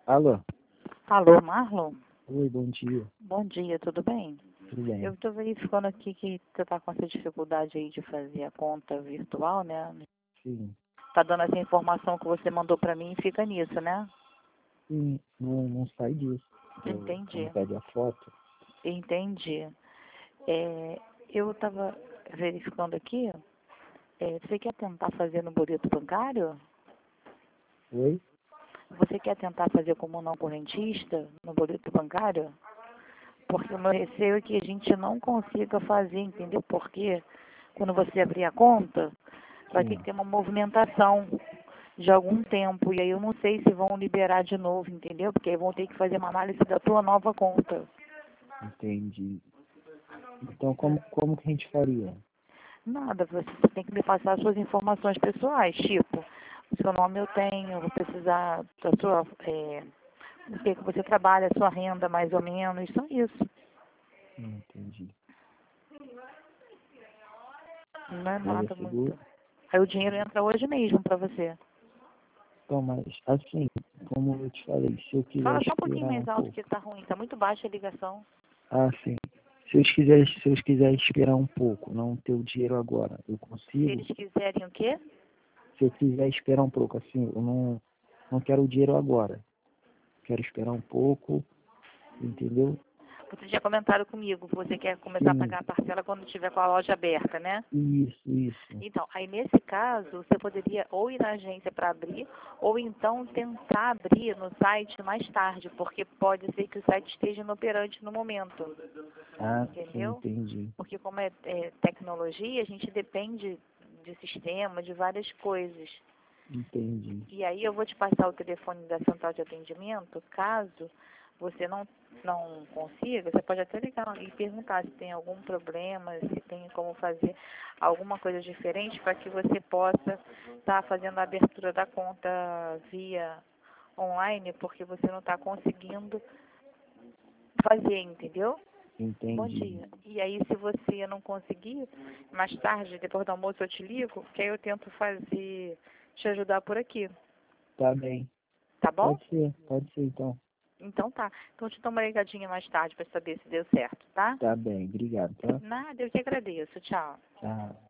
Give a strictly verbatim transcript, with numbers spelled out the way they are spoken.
Alô? Alô, Marlon? Oi, bom dia. Bom dia, tudo bem? Tudo bem? Eu estou verificando aqui que você está com essa dificuldade aí de fazer a conta virtual, né? Sim. Tá dando essa informação que você mandou para mim e fica nisso, né? Sim, não, não sai disso. Eu, Entendi. quando pede a foto. Entendi. É, eu estava verificando aqui, é, você quer tentar fazer no boleto bancário? Oi? Você quer tentar fazer como não correntista no boleto bancário? Porque o meu receio é que a gente não consiga fazer, entendeu? Porque quando você abrir a conta, vai ter Sim, que ter uma movimentação de algum tempo. E aí eu não sei se vão liberar de novo, entendeu? Porque aí vão ter que fazer uma análise da tua nova conta. entendi. Então, como, como que a gente faria? Nada, você tem que me passar as suas informações pessoais, tipo, o seu nome eu tenho, eu vou precisar da sua, é, o que que você trabalha, a sua renda mais ou menos, só isso. Não entendi. Não é Mas é nada seguro? muito. Aí o dinheiro entra hoje mesmo para você. Então, mas assim, como eu te falei, se eu quiser Fala só um pouquinho esperar um mais alto pouco. que tá ruim, tá muito baixa a ligação. Ah, sim. Se eu quiser, se eu quiser esperar um pouco, não ter o dinheiro agora, eu Se consigo? eles quiserem o quê? Se eu quiser esperar um pouco, assim, eu não, não quero o dinheiro agora. Quero esperar um pouco, entendeu? Você já comentaram comigo que você quer começar a Sim, pagar a parcela quando tiver com a loja aberta, né? isso, isso. Então, aí nesse caso, você poderia ou ir na agência para abrir, ou então tentar abrir no site mais tarde, porque pode ser que o site esteja inoperante no momento, Ah, sim, entendeu? entendi. Porque como é, é tecnologia, a gente depende de sistema, de várias coisas. Entendi. E aí eu vou te passar o telefone da central de atendimento, caso você não, não consiga, você pode até ligar e perguntar se tem algum problema, se tem como fazer alguma coisa diferente para que você possa estar fazendo a abertura da conta via online, porque você não está conseguindo fazer, entendeu? Bom Entendi. dia. E aí, se você não conseguir, mais tarde, depois do almoço, eu te ligo, que aí eu tento fazer, te ajudar por aqui. Tá bem. Tá bom? Pode ser, pode ser então. Então tá. Então eu te dou uma ligadinha mais tarde para saber se deu certo, tá? Tá bem, obrigado, tá? Nada, eu que agradeço. Tchau. Tchau.